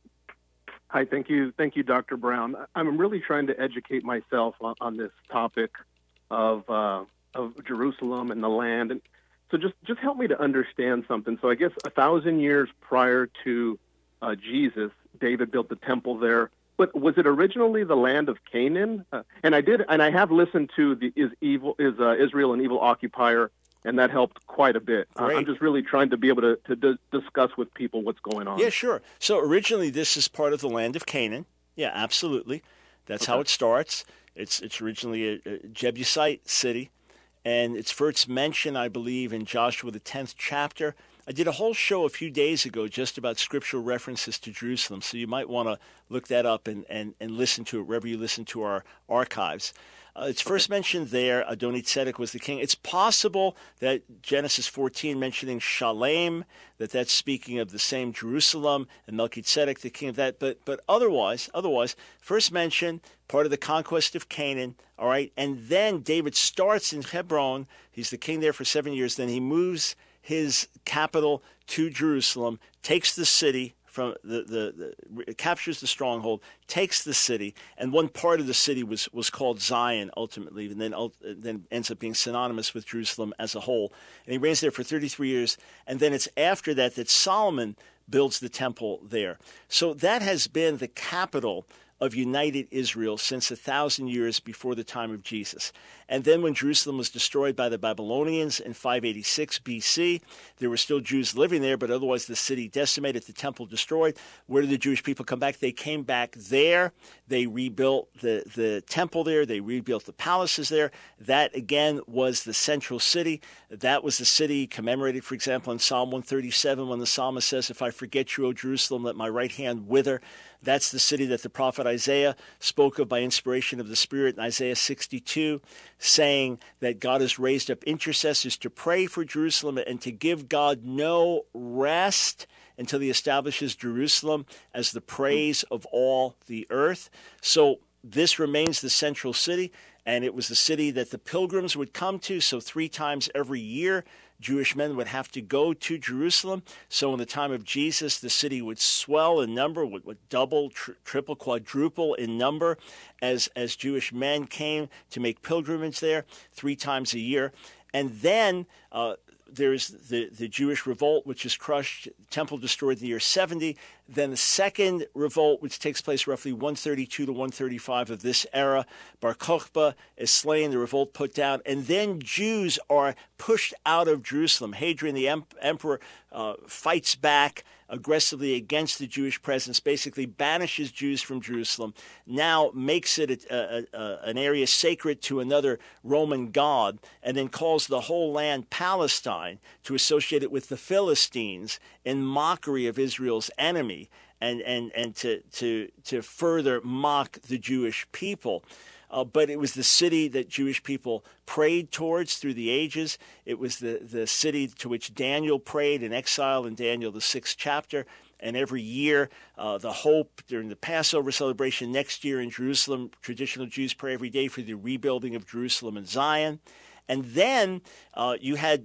Hi, thank you. Thank you, Doctor Brown. I'm really trying to educate myself on, on this topic of uh, of Jerusalem and the land. And so just, just help me to understand something. So I guess a thousand years prior to uh, Jesus, David built the temple there. But was it originally the land of Canaan? Uh, and I did, and I have listened to the is evil is uh, Israel an evil occupier, and that helped quite a bit. Uh, I'm just really trying to be able to, to d- discuss with people what's going on. Yeah, sure. So originally, this is part of the land of Canaan. Yeah, absolutely. That's Okay. how it starts. It's it's originally a, a Jebusite city, and it's first mentioned, I believe, in Joshua the tenth chapter. I did a whole show a few days ago just about scriptural references to Jerusalem, so you might want to look that up and, and, and listen to it wherever you listen to our archives. Uh, it's first mentioned there, Adoni-Tzedek was the king. It's possible that Genesis fourteen mentioning Shalem, that that's speaking of the same Jerusalem, and Melchizedek, the king of that. But but otherwise, otherwise, first mention, part of the conquest of Canaan, all right? And then David starts in Hebron. He's the king there for seven years. Then he moves his capital to Jerusalem, takes the city, from the, the, the captures the stronghold, takes the city, and one part of the city was, was called Zion ultimately, and then then ends up being synonymous with Jerusalem as a whole. And he reigns there for thirty-three years, and then it's after that that Solomon builds the temple there. So that has been the capital of united Israel since a thousand years before the time of Jesus. And then when Jerusalem was destroyed by the Babylonians in five eighty-six B C, there were still Jews living there, but otherwise the city decimated, the temple destroyed. Where did the Jewish people come back? They came back there. They rebuilt the, the temple there. They rebuilt the palaces there. That, again, was the central city. That was the city commemorated, for example, in Psalm one thirty-seven when the psalmist says, "If I forget you, O Jerusalem, let my right hand wither." That's the city that the prophet Isaiah spoke of by inspiration of the Spirit in Isaiah sixty-two, saying that God has raised up intercessors to pray for Jerusalem and to give God no rest until he establishes Jerusalem as the praise of all the earth. So this remains the central city, and it was the city that the pilgrims would come to. So three times every year, Jewish men would have to go to Jerusalem. So in the time of Jesus, the city would swell in number, would, would double, tri- triple, quadruple in number as, as Jewish men came to make pilgrimage there three times a year. And then uh, there's the, the Jewish revolt, which is crushed, temple destroyed in the year seventy. Then the second revolt, which takes place roughly one thirty-two to one thirty-five of this era, Bar Kokhba is slain, the revolt put down, and then Jews are pushed out of Jerusalem. Hadrian, the em- emperor, uh, fights back aggressively against the Jewish presence, basically banishes Jews from Jerusalem, now makes it a, a, a, an area sacred to another Roman god, and then calls the whole land Palestine to associate it with the Philistines in mockery of Israel's enemy, and, and, and to, to, to further mock the Jewish people. Uh, but it was the city that Jewish people prayed towards through the ages. It was the, the city to which Daniel prayed in exile in Daniel, the sixth chapter. And every year, uh, the hope during the Passover celebration next year in Jerusalem, traditional Jews pray every day for the rebuilding of Jerusalem and Zion. And then uh, you had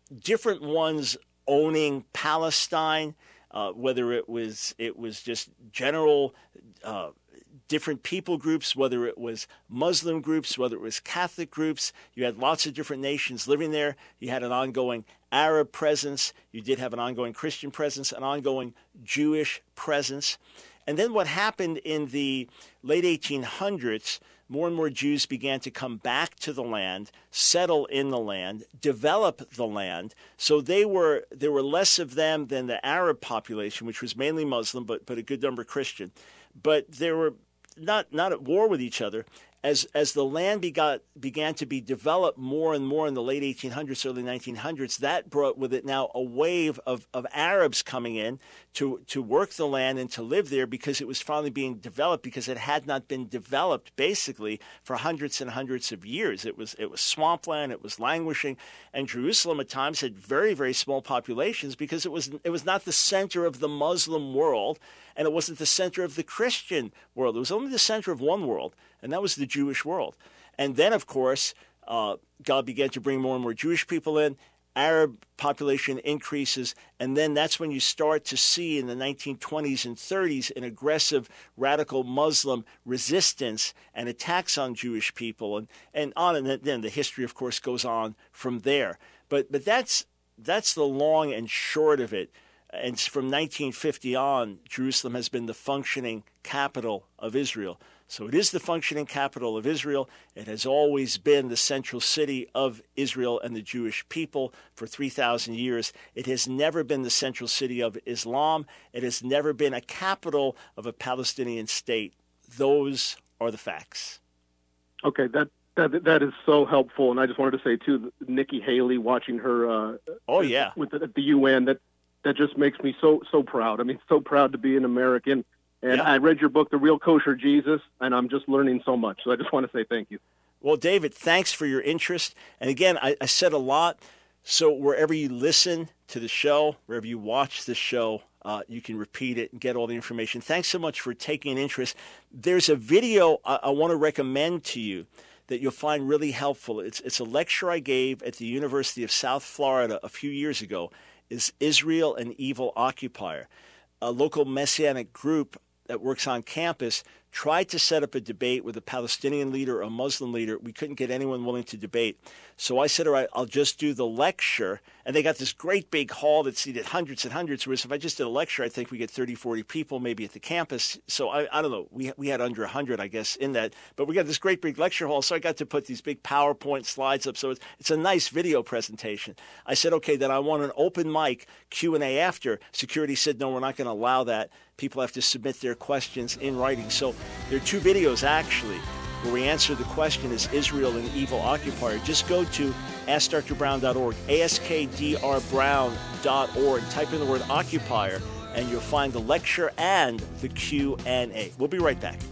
different ones owning Palestine, uh, whether it was it was just general uh, different people groups, whether it was Muslim groups, whether it was Catholic groups. You had lots of different nations living there. You had an ongoing Arab presence. You did have an ongoing Christian presence, an ongoing Jewish presence. And then what happened in the late eighteen hundreds, more and more Jews began to come back to the land, settle in the land, develop the land. So they were there were less of them than the Arab population, which was mainly Muslim, but but a good number Christian. But they were not not at war with each other. As as the land begot, began to be developed more and more in the late eighteen hundreds, early nineteen hundreds, that brought with it now a wave of, of Arabs coming in to, to work the land and to live there because it was finally being developed, because it had not been developed basically for hundreds and hundreds of years. It was it was swampland, it was languishing, and Jerusalem at times had very, very small populations because it was it was not the center of the Muslim world, and it wasn't the center of the Christian world. It was only the center of one world, and that was the Jewish world. And then, of course, uh, God began to bring more and more Jewish people in. Arab population increases, and then that's when you start to see in the nineteen twenties and thirties an aggressive radical Muslim resistance and attacks on Jewish people, and, and on, and then the history, of course, goes on from there. But but that's that's the long and short of it. And from nineteen fifty on, Jerusalem has been the functioning capital of Israel. So it is the functioning capital of Israel. It has always been the central city of Israel and the Jewish people for three thousand years. It has never been the central city of Islam. It has never been a capital of a Palestinian state. Those are the facts. Okay, that that that is so helpful. And I just wanted to say, too, Nikki Haley, watching her uh, oh, yeah. with the, at the U N, that, that just makes me so, so proud. I mean, so proud to be an American. And yeah. I read your book, The Real Kosher Jesus, and I'm just learning so much. So I just want to say thank you. Well, David, thanks for your interest. And again, I, I said a lot. So wherever you listen to the show, wherever you watch the show, uh, you can repeat it and get all the information. Thanks so much for taking an interest. There's a video I, I want to recommend to you that you'll find really helpful. It's, it's a lecture I gave at the University of South Florida a few years ago. Is Israel an Evil Occupier? A local Messianic group that works on campus tried to set up a debate with a Palestinian leader or a Muslim leader. We couldn't get anyone willing to debate. So I said, all right, I'll just do the lecture. And they got this great big hall that seated hundreds and hundreds, whereas if I just did a lecture, I think we get thirty, forty people maybe at the campus. So I, I don't know. We we had under one hundred, I guess, in that. But we got this great big lecture hall, so I got to put these big PowerPoint slides up. So it's, it's a nice video presentation. I said, okay, then I want an open mic Q and A after. Security said, no, we're not going to allow that. People have to submit their questions in writing. So there are two videos, actually, where we answer the question, is Israel an evil occupier? Just go to ask dr brown dot org, A S K D R brown dot org, type in the word occupier, and you'll find the lecture and the Q and A. We'll be right back.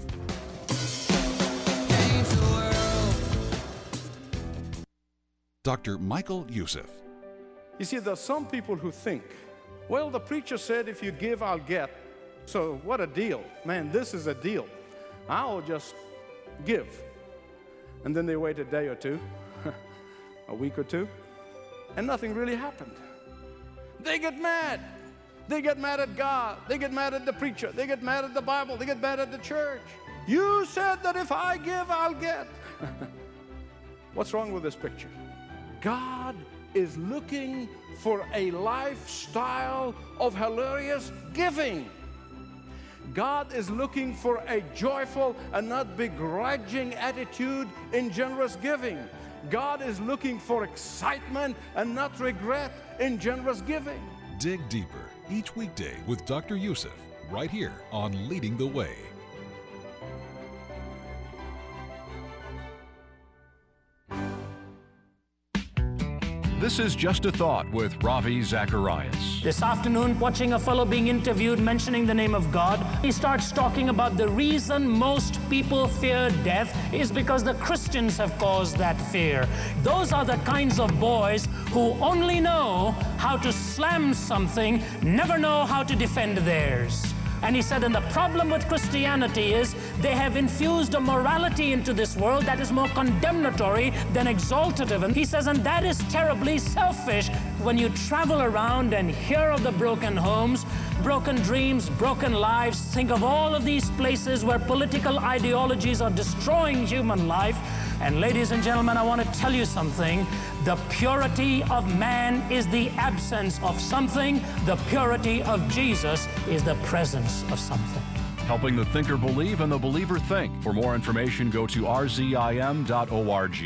Doctor Michael Youssef. You see, there's some people who think, well, the preacher said if you give, I'll get. So what a deal. Man, this is a deal. I'll just give. And then they wait a day or two, a week or two, and nothing really happened. They get mad. They get mad at God. They get mad at the preacher. They get mad at the Bible. They get mad at the church. You said that if I give, I'll get. What's wrong with this picture? God is looking for a lifestyle of hilarious giving. God is looking for a joyful and not begrudging attitude in generous giving. God is looking for excitement and not regret in generous giving. Dig deeper each weekday with Doctor Youssef, right here on Leading the Way. This is Just a Thought with Ravi Zacharias. This afternoon, watching a fellow being interviewed mentioning the name of God, he starts talking about the reason most people fear death is because the Christians have caused that fear. Those are the kinds of boys who only know how to slam something, never know how to defend theirs. And he said, and the problem with Christianity is they have infused a morality into this world that is more condemnatory than exaltative. And he says, and that is terribly selfish. When you travel around and hear of the broken homes, broken dreams, broken lives, think of all of these places where political ideologies are destroying human life. And ladies and gentlemen, I want to tell you something. The purity of man is the absence of something. The purity of Jesus is the presence of something. Helping the thinker believe and the believer think. For more information, go to r z i m dot org.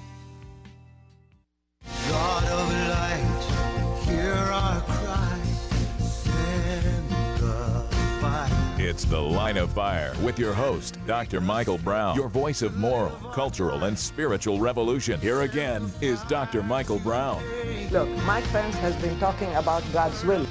God of light, hear our cry, send the fire. It's The Line of Fire with your host, Doctor Michael Brown, your voice of moral, cultural, and spiritual revolution. Here again is Doctor Michael Brown. Look, Mike Pence has been talking about God's will.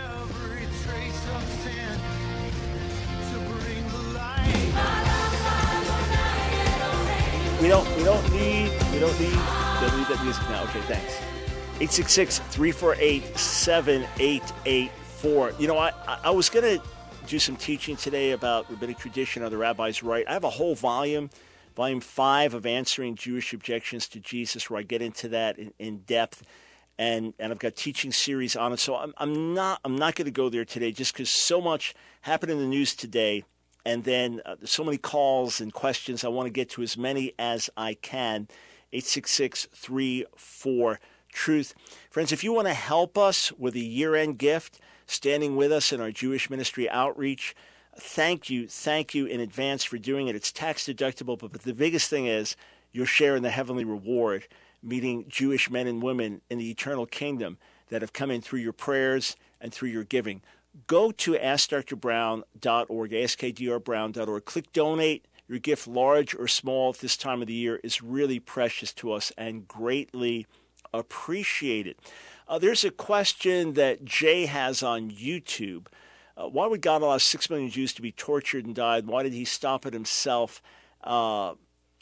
We don't, we don't need, we don't need, don't need that music now. Okay, thanks. eight six six, three four eight, seven eight eight four. You know, I, I was going to do some teaching today about rabbinic tradition, other rabbis right. I have a whole volume, volume five of Answering Jewish Objections to Jesus, where I get into that in, in depth, and and I've got teaching series on it. So I'm I'm not I'm not going to go there today, just because so much happened in the news today, and then uh, there's so many calls and questions. I want to get to as many as I can. eight six six, three four, truth. Friends, if you want to help us with a year-end gift, standing with us in our Jewish ministry outreach, thank you, thank you in advance for doing it. It's tax deductible, but, but the biggest thing is you'll share in the heavenly reward, meeting Jewish men and women in the eternal kingdom that have come in through your prayers and through your giving. Go to ask dr brown dot org, ask d r brown dot org. Click donate. Your gift, large or small at this time of the year, is really precious to us and greatly appreciated. Uh, there's a question that Jay has on YouTube. Uh, why would God allow six million Jews to be tortured and died? Why did he stop it himself? Uh,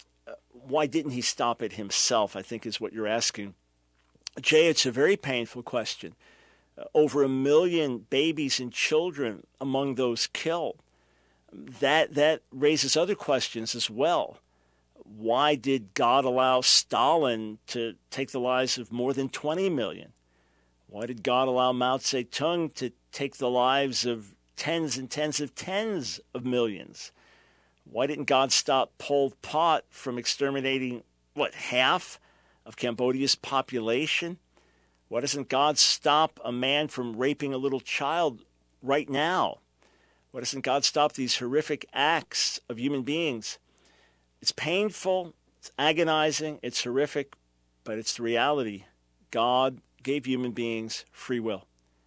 why didn't he stop it himself, I think is what you're asking. Jay, it's a very painful question. Uh, over a million babies and children among those killed. That, that raises other questions as well. Why did God allow Stalin to take the lives of more than twenty million? Why did God allow Mao Zedong to take the lives of tens and tens of tens of millions? Why didn't God stop Pol Pot from exterminating, what, half of Cambodia's population? Why doesn't God stop a man from raping a little child right now? Why doesn't God stop these horrific acts of human beings? It's painful, it's agonizing, it's horrific, but it's the reality. God gave human beings free will.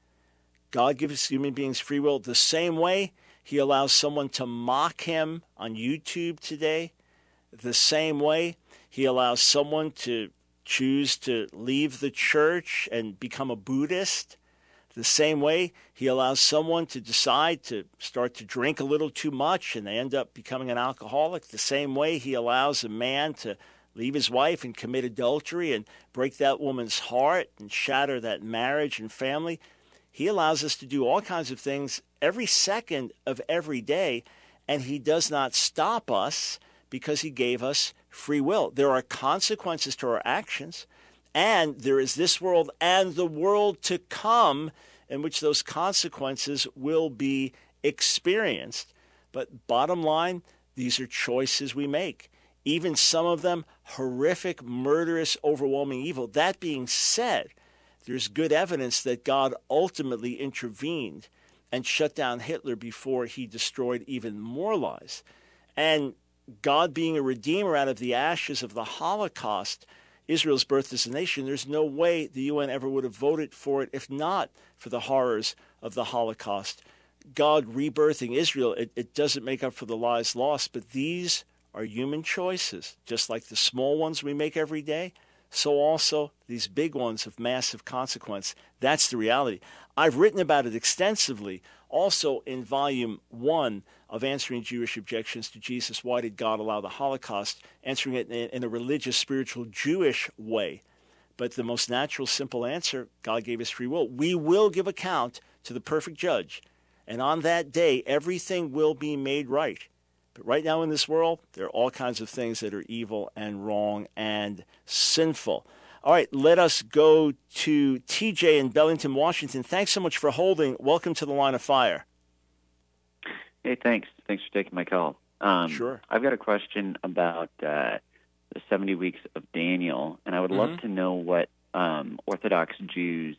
God gives human beings free will the same way he allows someone to mock him on YouTube today, the same way he allows someone to choose to leave the church and become a Buddhist, the same way he allows someone to decide to start to drink a little too much and they end up becoming an alcoholic, the same way he allows a man to leave his wife and commit adultery and break that woman's heart and shatter that marriage and family. He allows us to do all kinds of things every second of every day, and he does not stop us because he gave us free will. There are consequences to our actions, and there is this world and the world to come in which those consequences will be experienced. But bottom line, these are choices we make. Even some of them horrific, murderous, overwhelming evil. That being said, there's good evidence that God ultimately intervened and shut down Hitler before he destroyed even more lives. And God being a redeemer out of the ashes of the Holocaust, Israel's birth as a nation, there's no way the U N ever would have voted for it if not for the horrors of the Holocaust. God rebirthing Israel, it, it doesn't make up for the lives lost, but these are human choices, just like the small ones we make every day, so also these big ones of massive consequence. That's the reality. I've written about it extensively, also in volume one of Answering Jewish Objections to Jesus, Why Did God Allow the Holocaust? Answering it in, in a religious, spiritual, Jewish way. But the most natural, simple answer, God gave us free will. We will give account to the perfect judge And on that day, everything will be made right. But right now in this world, there are all kinds of things that are evil and wrong and sinful. All right, let us go to T J in Bellington, Washington. Thanks so much for holding. Welcome to the Line of Fire. Hey, thanks. Thanks for taking my call. Um, sure. I've got a question about uh, the seventy weeks of Daniel, and I would love Mhm. to know what um, Orthodox Jews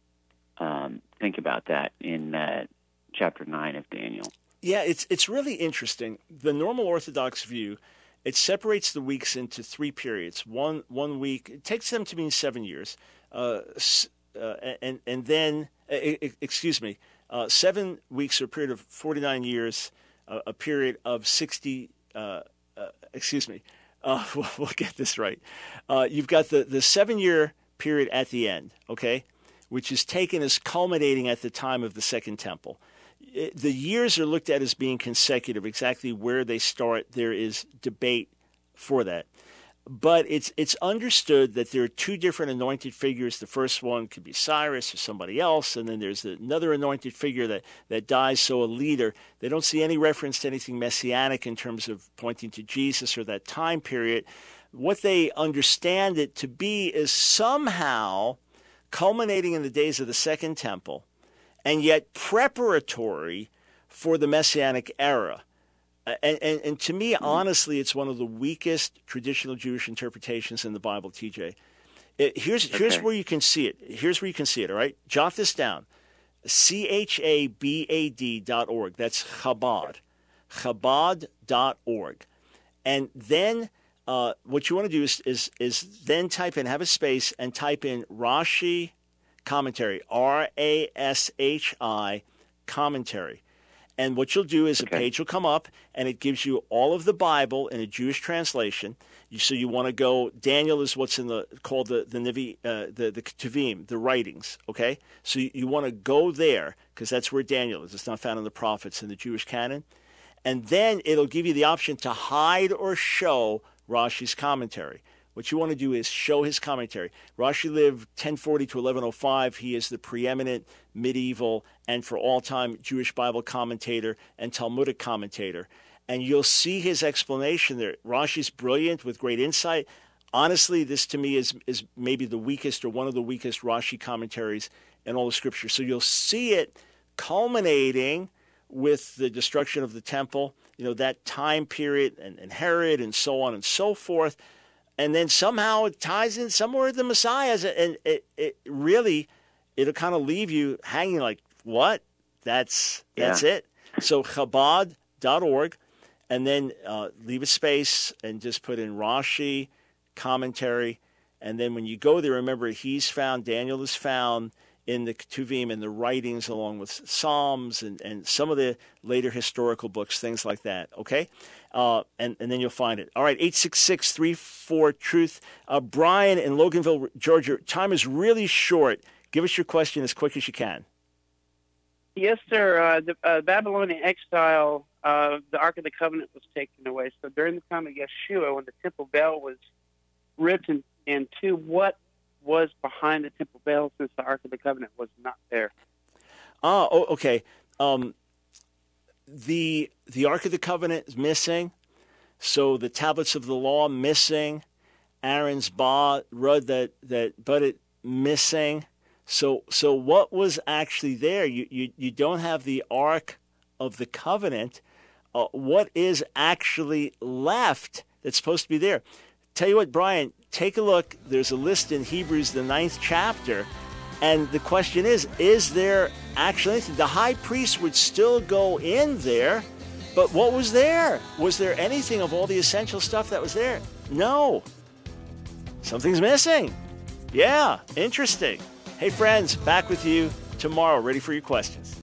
um, think about that in uh, chapter nine of Daniel. Yeah, it's it's really interesting. The normal Orthodox view, it separates the weeks into three periods. One one week, it takes them to mean seven years, uh, uh, and and then uh, excuse me, uh, seven weeks are a period of forty-nine years, uh, a period of sixty. Uh, uh, excuse me, uh, we'll, we'll get this right. Uh, you've got the the seven-year period at the end, okay, which is taken as culminating at the time of the Second Temple. The years are looked at as being consecutive. Exactly where they start, there is debate for that. But it's it's understood that there are two different anointed figures. The first one could be Cyrus or somebody else, and then there's another anointed figure that, that dies, so a leader. They don't see any reference to anything messianic in terms of pointing to Jesus or that time period. What they understand it to be is somehow culminating in the days of the Second Temple, and yet preparatory for the Messianic era. And, and, and to me, honestly, it's one of the weakest traditional Jewish interpretations in the Bible, T J. It, here's, okay. here's where you can see it. Here's where you can see it, all right? Jot this down. C H A B A D dot org. That's Chabad. Chabad dot org. And then uh, what you want to do is, is, is then type in, have a space, and type in Rashi commentary, R A S H I commentary. And what you'll do is okay. a page will come up, and it gives you all of the Bible in a Jewish translation. You, so you want to go, Daniel is what's in the called the the Nevi, uh, the the Ketuvim, the writings. Okay, so you, you want to go there because that's where Daniel is. It's not found in the prophets in the Jewish canon. And then it'll give you the option to hide or show Rashi's commentary. What you want to do is show his commentary. Rashi lived ten forty to eleven oh five. He is the preeminent medieval and for all time Jewish Bible commentator and Talmudic commentator. And you'll see his explanation there. Rashi's brilliant with great insight. Honestly, this to me is, is maybe the weakest or one of the weakest Rashi commentaries in all the scripture. So you'll see it culminating with the destruction of the temple, you know, that time period and, and Herod and so on and so forth. And then somehow it ties in somewhere with the Messiah. And it, it really, it'll kind of leave you hanging like, what? That's that's yeah. it. So Chabad dot org, and then uh, leave a space and just put in Rashi commentary. And then when you go there, remember he's found, Daniel is found in the Ketuvim and the writings along with Psalms and, and some of the later historical books, things like that, okay? Uh, and, and then you'll find it. All right, eight six six, three four, truth. Uh, Brian in Loganville, Georgia, time is really short. Give us your question as quick as you can. Yes, sir. Uh, the uh, Babylonian exile, uh, the Ark of the Covenant was taken away. So during the time of Yeshua, when the temple veil was ripped in, in two, what was behind the temple veil since the Ark of the Covenant was not there? Ah, oh, okay. Um, the the Ark of the Covenant is missing, so the tablets of the law missing, Aaron's ba rod that that budded missing. So so what was actually there? You you you don't have the Ark of the Covenant. Uh, what is actually left that's supposed to be there? Tell you what, Brian, take a look. There's a list in Hebrews, the ninth chapter. And the question is, is there actually anything? The high priest would still go in there, but what was there? Was there anything of all the essential stuff that was there? No. Something's missing. Yeah, interesting. Hey, friends, back with you tomorrow, ready for your questions.